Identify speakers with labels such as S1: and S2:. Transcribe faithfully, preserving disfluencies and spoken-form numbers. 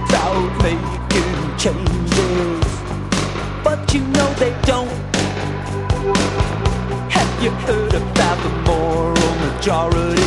S1: about making changes, but you know they don't. Have you heard about the moral majority?